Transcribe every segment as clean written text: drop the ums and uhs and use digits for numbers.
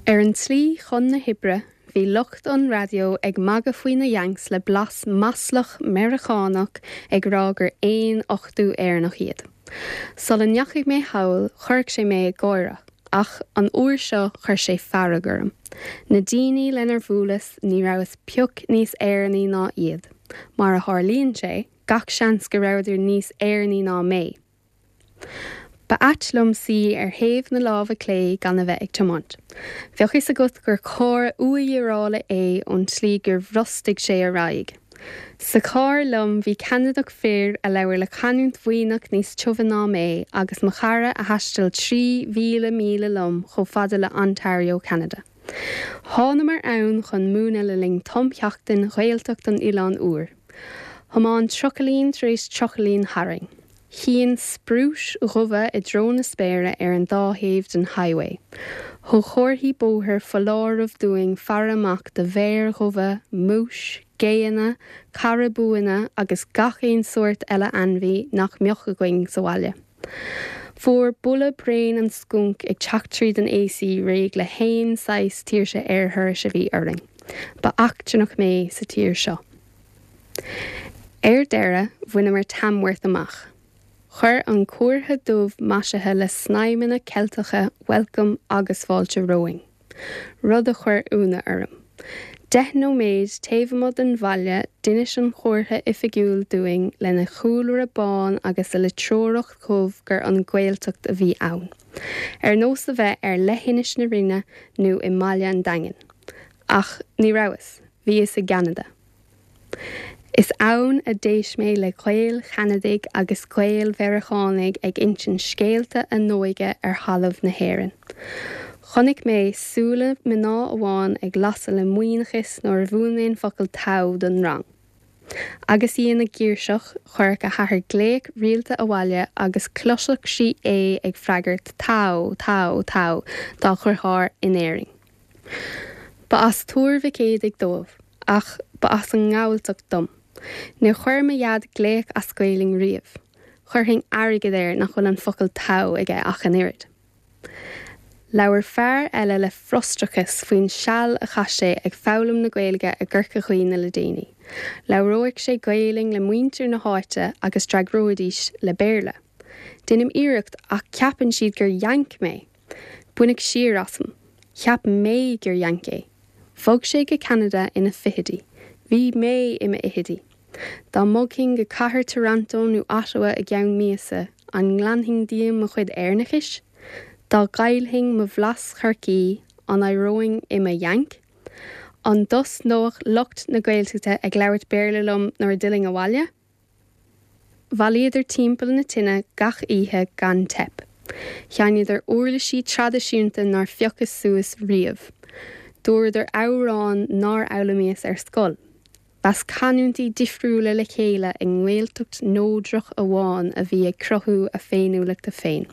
An slí chun na hibre, bhí lucht an radio ag maga faoin na dheangs le blas maslach Americánach ag rágur 1-8 nach iad. Sula neachigh mé hawl, chuirg sé mé ag gáire, ach an uair seo chuir sé faragurm. Na daoine lenar bhualas ní raibh peoc níos éirní ná iad, mar a tharlaíonn sé gach seans go raibh níos éirní ná mé. Ba atlum si thaobh na lámha clé gan a bheith ag tomant. Bheoch is a gut gur cór uaírála ón slí gur bhrostig sé a raig. Sa cór lum bhí Canadach fér a leabhar le canúnt bhuineach níos tuimhe ná mé agus mo chara a haistil 3,000 míle lum chomh fada le Ontario, Canada. Tháinig mar ann chun múna le ling tomcheachtain Ghaeltacht an Oileán Uair. Thomán trochalín tréis trochalín haring. Híon sprúis roimhe I drón na spéire an dá-thaobh den highway. Thó chorthaí bóthir foláramh doing faramach de bhéir roimhe, múis, géana, carabúana agus gach éon suirt eile anmhí nach mbeocha going sa bhaile. Fuair bula brain an skunk ag teachtarí den AC réig le haon sais tíirse thuir bhí uirling. Ba achtarnach mé sa tíir seo. Deire bhuina mar tamhairt amach. Chur an cuairtha dubh maisithe le snaimena Celtacha welcome agus fáilte rowing. Rud a chur úna orm. 10 nóméid taobhamad an bhaile duine an chóirtha ifigiúil doing lena chúlra bán agus le tróireacht chomh gur an Ghaeltacht a bhí ann. Nós a bheith leithiniis na rinne nó I mbaile an daingin. Ach ní rabhas, bhí is a Canada. Is ann a déis mé le Gael Chanadig agus Gael Verachánig ag intin scéalta a nóige halamh na hÉireann. Chonaic mé súla me ná amháin ag lasa le muoinechas nóair bhuaimnéin focail tau don rang. Agus íon na gíirseach chuir a thathar gléic rialta a bhaile agus cloiseach sí ag freagart tau dá chur thar in éiring. Ba as túir bhicéad ag dómh, ach ba as an ngáilteach dom. Ní chuir me iad gléic a scaoiling riamh. Chuir hing airgad nach chun an focail tau ag ach an irid. Leabhar fearr eile le frostrachas faoin seall a chaise ag fálam na Gaeilge a ggurcha chuoine le daoine. Leabhróigh sé Gaeling le muintir na háite agus dragróidís le béirle. Dinim iireacht ach ceapan siad gur yank mé. Buinnig siar asam. Ceap mé gur yank é. Fog sé go Canada ina fihidí. Bhí mé ime ihidí. Dá móghin go cathair Toronto nó Ottawa a gceann míasa an nglanhing díam mo chuid airnachis. Dá gailhing mo bhlas charcí an airóing ime yank. An dos nóach lucht na Gaeltachta ag leabhart béirle lum nóair dilling a bhaile. Bhailiadidir timpeall na tine gach ihe gan tep. Cheanidir uirlisí tradiisiúnta nar fiocas suas riamh. Dúidir árán nar aulamíos scoil. Bas canúntaí difriúla le chéile ag Gaeltacht nódrach a bháin a bhí ag crothú a féinúlacht a féin.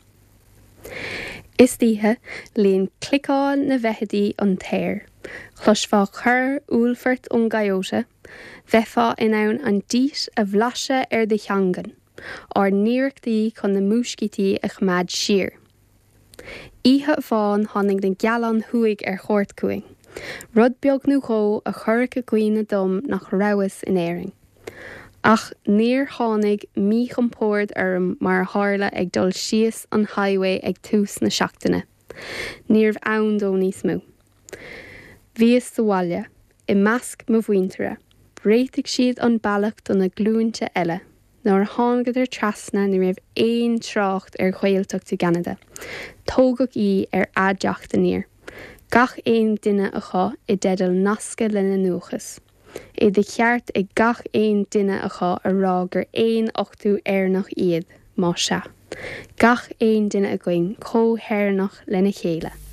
Is díthe líon clicáil na bheithidí an téir. Chlusfá chur úlfart ón Gaióta, bheithfá in ann an díos a bhlaise de cheangan, ar níireachtaí chun na múscítí a chmad siar. Íthe bháin tháinig den gealan thuig chóirt cuaing. Rud beag nó có a churcha cuoine dom nach rabhas in éiring. Ach níor tháinig mí chompóird mar tharla ag dul síos an highway ag tús na seachtaine. Níor ann dó níos mú. Bhíos sa bhaile, I measc mo bhuintere, réiteigh siad an bailach don na glúinte eile, nóair thangad trasna ní raibh éon trácht Gaeltacht Canada. Tógach í addeachta níor. Gach éon duine a chá I deadal nasca lena nuachas. I de cheart ag gach éon duine a chá a rá gur 1-8 airnach iad má se. Gach éon duine a going cóthérnach lena chéile.